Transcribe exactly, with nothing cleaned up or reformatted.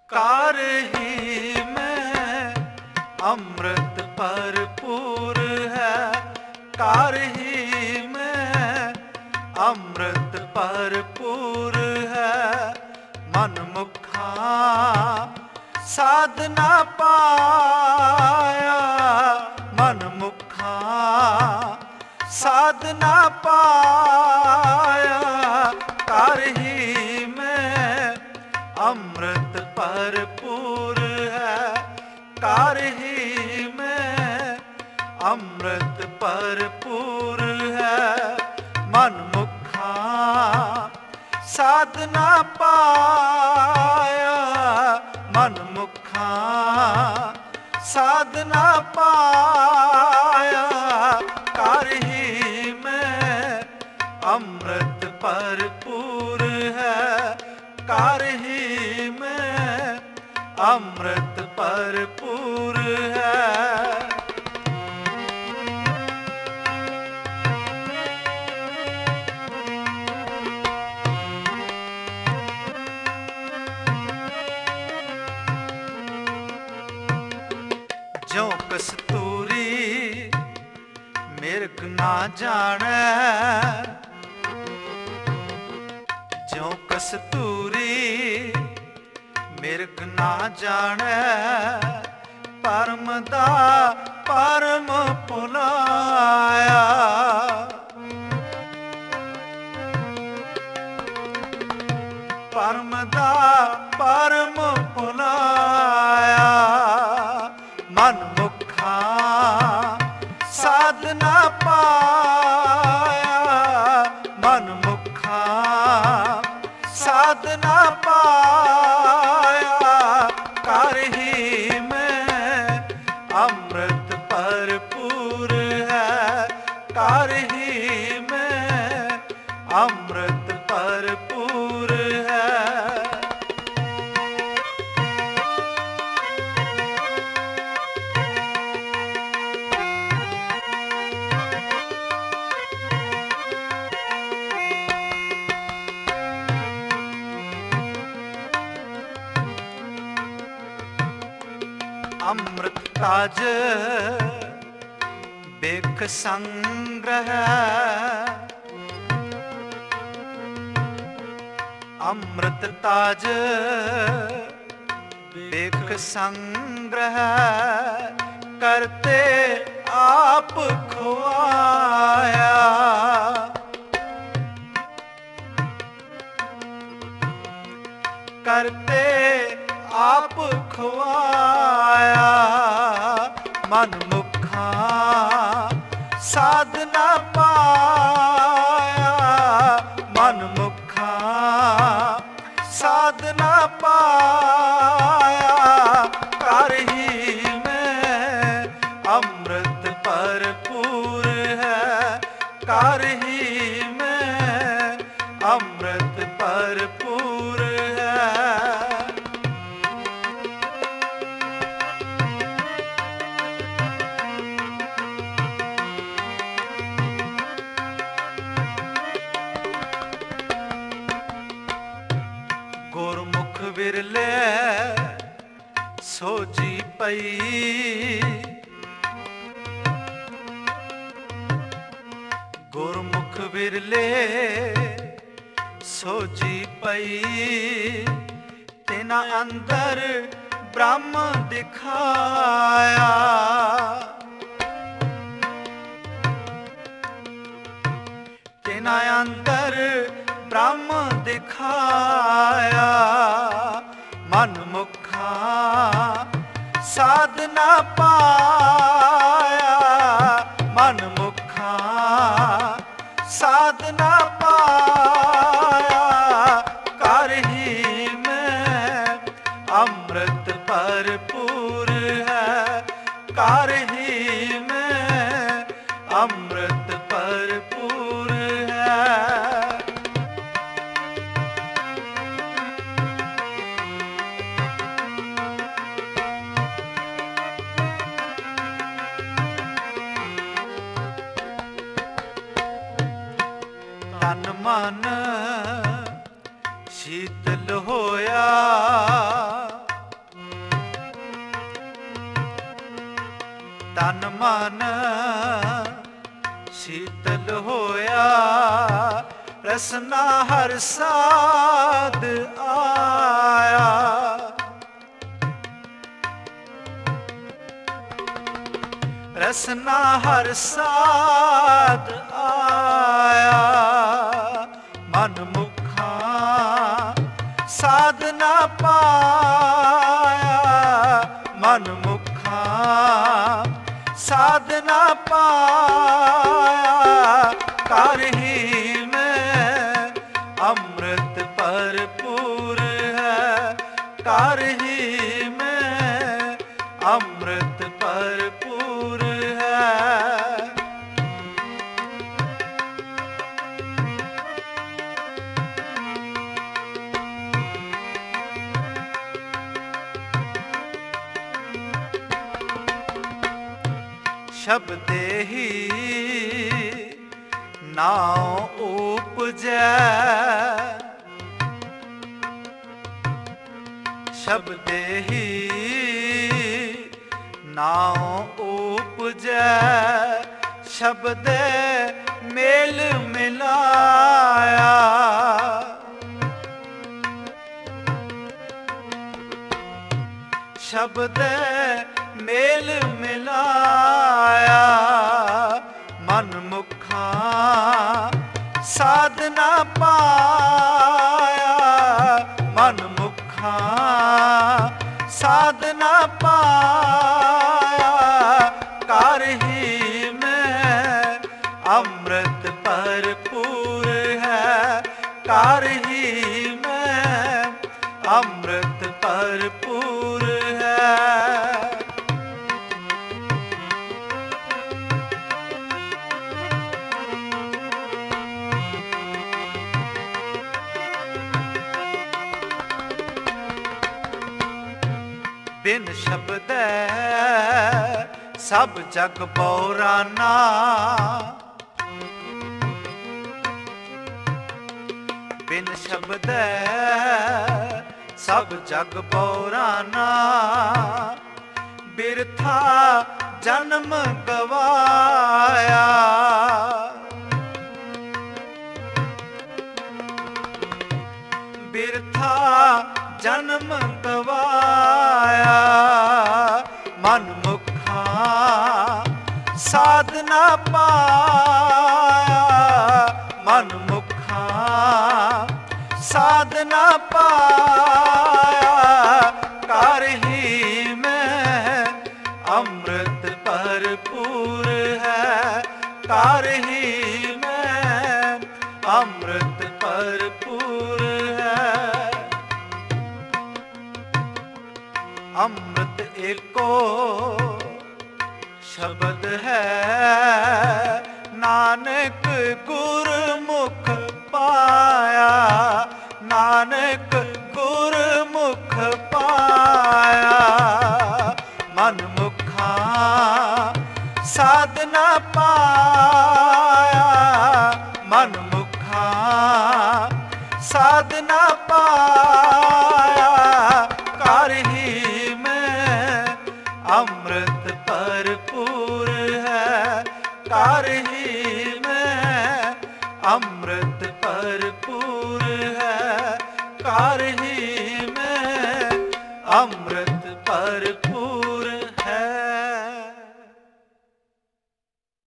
ਕਾਰ ਹੀ ਮੈਂ ਅੰਮ੍ਰਿਤ ਭਰਪੂਰ ਹੈ, ਕਾਰ ਹੀ ਮੈਂ ਅੰਮ੍ਰਿਤ ਭਰਪੂਰ ਹੈ। ਮਨ ਮੁਖਾਂ ਸਾਧਨਾ ਪਾਇਆ, ਮਨ ਮੁਖਾਂ ਸਾਧਨਾ ਪਾਇਆ, ਕਾਰ ਹੀ ਮੈਂ ਅੰਮ੍ਰਿਤ ਭਰਪੂਰ ਹੈ, ਕਾਰ ਹੀ ਮੈਂ ਅੰਮ੍ਰਿਤ ਭਰਪੂਰ ਹੈ। ਮਨ ਮੁਖਾਂ ਸਾਧਨਾ ਪਾਇਆ, ਮਨ ਮੁਖਾਂ ਸਾਧਨਾ ਪਾਇਆ, ਕਾਰ ਹੀ ਮੈਂ ਅੰਮ੍ਰਿਤ ਭਰਪੂਰ ਹੈ, ਕਾਰ ਹੀ ਮੈਂ ਅੰਮ੍ਰਿਤ ਭਰਪੂਰ ਹੈ। ਜਿਉ ਕਸਤੂਰੀ ਮਿਰਗ ਨਾ ਜਾਣੈ, ਜਿਉ ਕਸਤੂਰੀ ਮਿਰਗ ਨਾ ਜਾਣੈ, ਪਰਮ ਦਾ ਪਰਮ ਭੁਲਾਇਆ। ਪਰਮ ਦਾ ਪਰਮ ਭੁਲਾਇਆ, ਮਨ ਮੁਖਾਂ ਸਾਧਨਾ ਪਾਇਆ, ਮਨ ਮੁਖਾਂ ਸਾਧਨਾ ਪਾਇਆ, ਕਾਰ ਹੀ ਮੈਂ ਅੰਮ੍ਰਿਤ ਭਰਪੂਰ ਹੈ, ਕਾਰ ਹੀ ਮੈਂ ਅੰਮ੍ਰਿਤ ਭਰਪੂਰ ਹੈ। ਅੰਮ੍ਰਿਤ ਤਾਜ ਬਿਖ ਸੰਗ੍ਰਹਿ, ਅੰਮ੍ਰਿਤ ਤਾਜ ਬਿਖ ਸੰਗ੍ਰਹਿ, ਕਰਤੇ ਆਪ ਖੁਆਇਆ। ਕਰਤੇ ਆਪ ਖੁਆਇਆ, ਮਨ ਮੁਖਾਂ ਸਾਧਨਾ ਪਾਇਆ, ਮਨ ਮੁਖਾਂ ਸਾਧਨਾ ਪਾਇਆ, ਕਾਰ ਹੀ ਮੈਂ ਅੰਮ੍ਰਿਤ ਭਰਪੂਰ ਹੈ, ਕਾਰ ਹੀ ਮੈਂ ਅੰਮ੍ਰਿਤ ਭਰਪੂਰ ਹੈ। ਗੁਰਮੁਖ ਵਿਰਲੇ ਸੋਝੀ ਪਈ, ਗੁਰਮੁਖ ਵਿਰਲੇ ਸੋਝੀ ਪਈ, ਤਿਨਾ ਅੰਦਰ ਬ੍ਰਹਮ ਦਿਖਾਇਆ। ਤਿਨਾ ਅੰਦਰ ਬ੍ਰਹਮ ਦਿਖਾਇਆ, ਮਨ ਮੁਖਾਂ ਸਾਧਨਾ ਪਾਇਆ, ਮਨ ਮੁਖਾਂ ਸਾਧਨਾ ਪਾਇਆ, ਕਾਰ ਹੀ ਮੈਂ ਅੰਮ੍ਰਿਤ ਭਰਪੂਰ ਹੈ, ਕਾਰ ਹੀ ਮੈਂ ਅੰਮ੍ਰਿਤ ਭਰਪੂਰ ਹੈ। ਤਨ ਮਨ ਸ਼ੀਤਲ ਹੋਇਆ, ਤਨ ਮਨ ਸ਼ੀਤਲ ਹੋਇਆ, ਰਸਨਾ ਹਰ ਸਾਧ ਆਇਆ। ਰਸਨਾ ਹਰ ਸਾਧ ਆਇਆ, ਮਨ ਮੁਖਾਂ ਸਾਧਨਾ ਪਾਇਆ। ਮਨ ਮੁਖਾਂ ਸਾਧਨਾ ਪਾਇਆ, ਕਰ ਹੀ ਮੈਂ ਅੰਮ੍ਰਿਤ ਭਰਪੂਰ ਹੈ। ਕਰ ਹੀ ਮੈਂ ਅੰਮ੍ਰਿਤ ਭਰਪੂਰ ਹੈ। ਸ਼ਬਦੇ ਹੀ ਨਾਉ ਉਪਜੈ, ਸ਼ਬਦੇ ਹੀ ਨਾਉ ਉਪਜੈ। ਸ਼ਬਦੇ ਮੇਲ ਮਿਲਾਇਆ, ਸ਼ਬਦੇ ਮੇਲ ਮਿਲਾਇਆ। ਮਨ ਮੁਖਾਂ ਸਾਧਨਾ ਪਾਇਆ। ਮਨ ਮੁਖਾਂ ਸਾਧਨਾ ਪਾਇਆ, ਕਰ ਹੀ ਮੈਂ ਅੰਮ੍ਰਿਤ ਭਰਪੂਰ ਹੈ। ਕਰ ਹੀ ਮੈਂ ਅੰਮ੍ਰਿਤ ਭਰਪੂਰ ਹੈ। ਬਿਨ ਸ਼ਬਦੈ ਸਭ ਜਗ ਬੌਰਾਨਾ। ਬਿਨ ਸ਼ਬਦੈ ਸਭ ਜਗ ਬੌਰਾਨਾ। ਬਿਰਥਾ ਜਨਮ ਗਵਾਇਆ। ਬਿਰਥਾ ਜਨਮ ਗਵਾਇਆ। ਮਨ ਮੁਖਾਂ ਸਾਧਨਾ ਪਾਇਆ। ਮਨ ਮੁਖਾਂ ਸਾਧਨਾ ਪਾਇਆ, ਕਰ ਹੀ ਮੈਂ ਅੰਮ੍ਰਿਤ ਭਰਪੂਰ ਹੈ। ਕਰ ਹੀ ਮੈਂ ਅੰਮ੍ਰਿਤ ਭਰਪੂਰ ਹੈ। ਅੰਮ੍ਰਿਤ ਏਕੋ ਸ਼ਬਦ ਹੈ, ਨਾਨਕ ਗੁਰਮੁਖ ਪਾਇਆ। ਨਾਨਕ ਗੁਰਮੁਖ ਪਾਇਆ। ਮਨ ਮੁਖਾਂ ਸਾਧਨਾ ਪਾਇਆ। ਮਨ ਮੁਖਾਂ ਸਾਧਨਾ ਪਾਇਆ, ਕਰ ਹੀ ਮੈਂ ਅੰਮ੍ਰਿਤ ਭਰਪੂਰ ਹੈ। ਕਰ ਹੀ ਮੈਂ ਅੰਮ੍ਰਿਤ ਭਰਪੂਰ ਹੈ। ਕਰ ਹੀ ਮੈਂ ਅੰਮ੍ਰਿਤ ਭਰਪੂਰ